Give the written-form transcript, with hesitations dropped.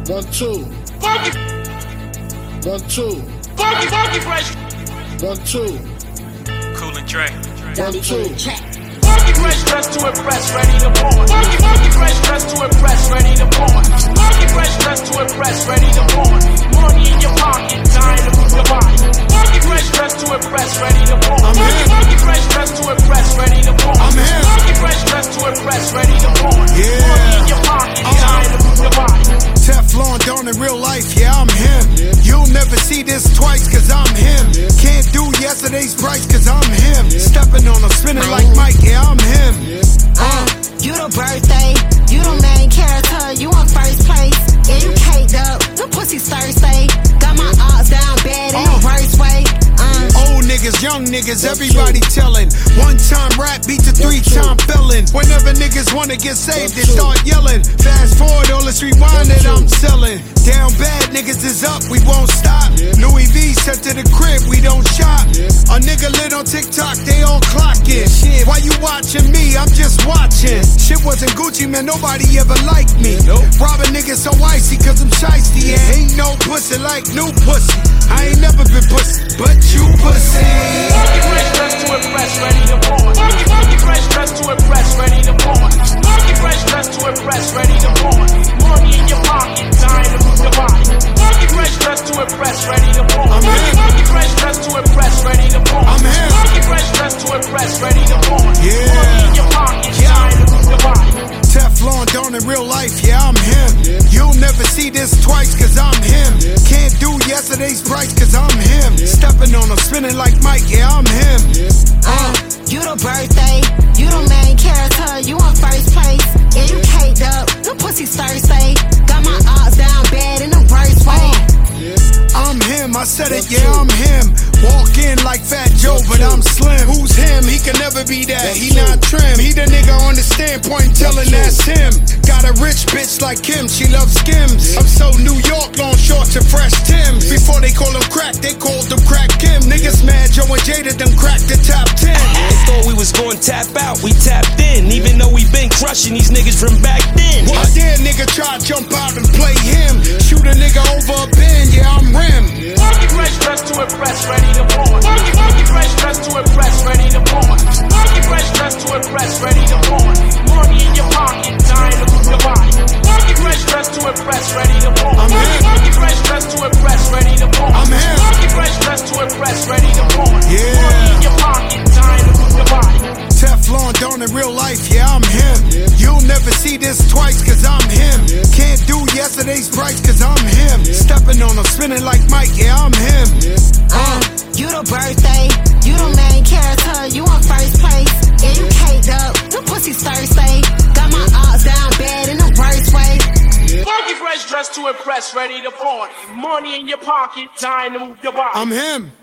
1, 2. Funky, 1, 2. funky fresh. 1, 2. Cool and Dre. 1, 2. Funky fresh dressed to impress, ready to porn. Funky fresh dressed to impress, ready to porn. Funky fresh dressed to impress, ready to porn. Money in your pocket, time to move your body. Funky fresh dressed to impress, ready to porn. Funky fresh dressed to impress, ready to porn. Funky fresh dressed to impress, ready to porn. Money in your pocket, time to move your body. Teflon Don in real life, yeah, I'm him. You'll never see this twice, cause I'm him. Can't do yesterday's price, cause I'm him. Stepping on him, spinning like Mike, yeah, I'm him. You the birthday, you the main character, you in first place. Yeah, you caked up, the pussy's Thursday. Got my odds down bad in the worst way. Old niggas, young niggas, everybody telling. One-time rap beats a 3-time felon. Whenever niggas wanna get saved, they start yelling. Fast forward, all let's rewind it, I'm selling. Down bad, niggas is up, we won't stop. Louis V sent to the crib, we don't shop. A nigga lit on TikTok, they all clocking. Shit, why you watching me? I'm just watching. Shit wasn't Gucci, man, nobody ever liked me. Robbing niggas so icy, cause I'm shiesty. Yeah, ain't no pussy like new pussy. I ain't never been pussy, but you pussy. Funky fresh dressed to impress, ready to porn. Funky fresh dressed to impress, ready to porn. Funky fresh dressed to impress, ready to porn. Money in your pocket, time to move your body. Funky fresh dressed to impress, ready to porn. Funky fresh dressed to impress, ready to porn. Funky fresh dressed to impress, ready to porn. Money in your pocket, time to move your body. Teflon Don in real life, yeah, I'm him. You'll never see this twice, cause I'm him. Can't do yesterday's price, cause I'm him. Stepping on him, spinning like Mike, yeah, I'm him. You the birthday, you the main character, you in first place. Yeah, you caked up, the pussy's Thursday. Got my odds down bad in the worst way. I'm him, I said it, yeah, I'm him. Walk in like Fat Joe, but I'm slim. Who's him? He can never be that. He not trim. He the nigga on the standpoint telling that's him. Got a rich bitch like Kim, she loves Skims. I'm so New York, long shorts and fresh Tims. Before they call him crack, they called him Crack Kim. Niggas mad, Joe and Jada done cracked the top 10. They thought we was going tap out, we tapped in. Even though we been crushing these niggas from back then. I dare nigga try to jump out and play him. Shoot a nigga over a bend, yeah, I'm rim. Funky fresh dressed to impress, ready to porn. Funky fresh dressed to impress, ready to porn. Funky fresh dressed to impress, ready to porn. Money in your pocket, time to move your body. Funky fresh dressed to impress, ready to porn. Funky fresh dressed to impress, ready to porn. Funky fresh dressed to impress, ready to porn. Money in your pocket, time to move your body. Teflon Don in real life, yeah, I'm him. You'll never see this twice, cause I'm him. Can't do yesterday's price, cause I'm him. Stepping on him, spinning like Mike, yeah, I'm him. You the birthday, you the main character, you in first place. Yeah, you caked up, the pussy's Thursday. Got my odds down bad in the worst way. Funky fresh dressed to impress, ready to porn. Money in your pocket, time to move your body. I'm him.